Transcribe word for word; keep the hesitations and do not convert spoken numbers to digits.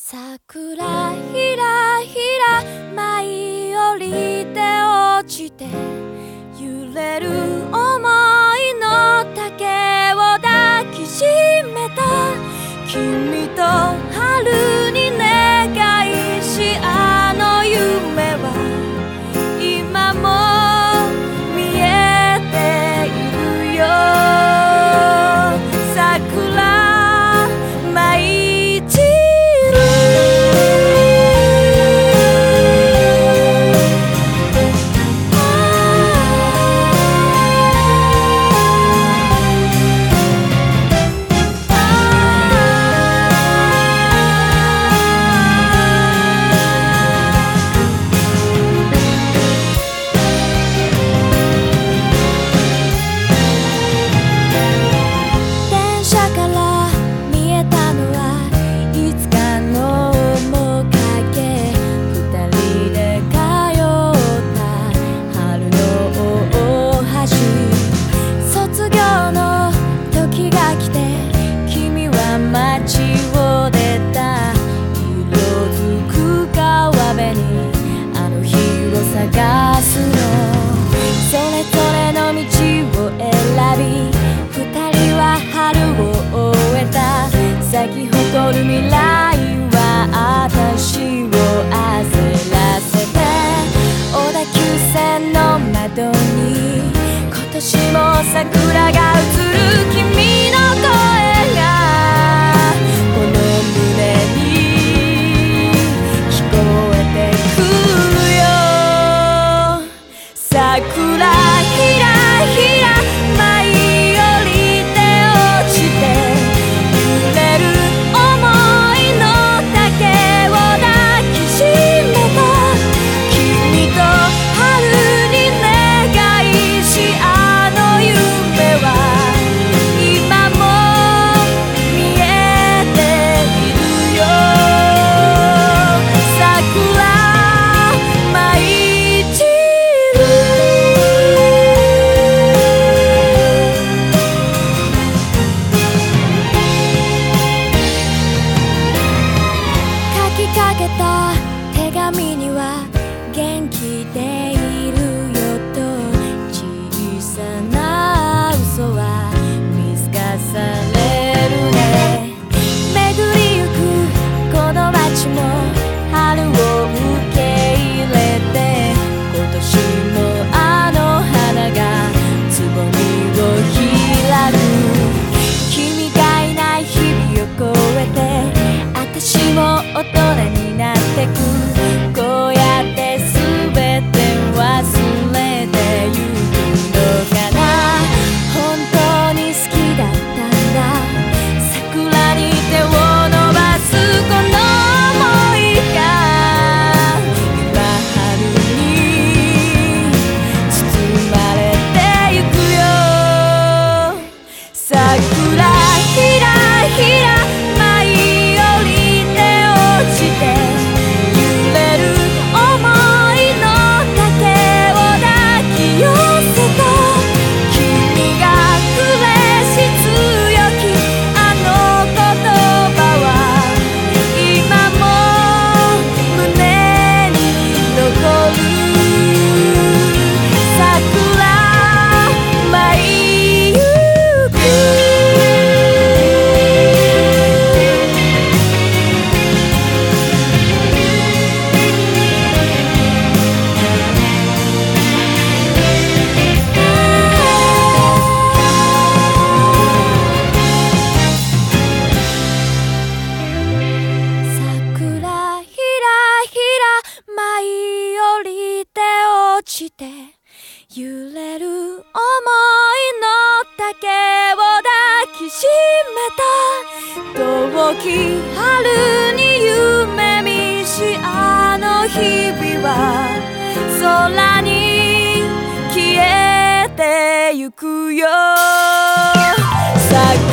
桜ひらひら舞い降りて落ちて揺れる想いの竹を抱きしめた君と春に願いしあの夢は今も見えているよ桜舞い散る咲き誇る未来は私を焦らせて小田急線の窓に今年も桜が映る君の声がこの胸に聞こえてくるよ桜ひらひら舞い降りて落ちて手紙には元気でいるよと小さな嘘は見透かされるね巡りゆくこの街も春を受け入れて今年もあの花がつぼみを開く君がいない日々を越えて私も大人になってくこうやって全て忘れてゆくのかな本当に好きだったんだ桜に手を伸ばすこの想いが今春に包まれてゆくよ桜ひらひら舞い降りて落ちて揺れる想いの竹を抱きしめた遠き春に夢見しあの日々は空に消えてゆくよ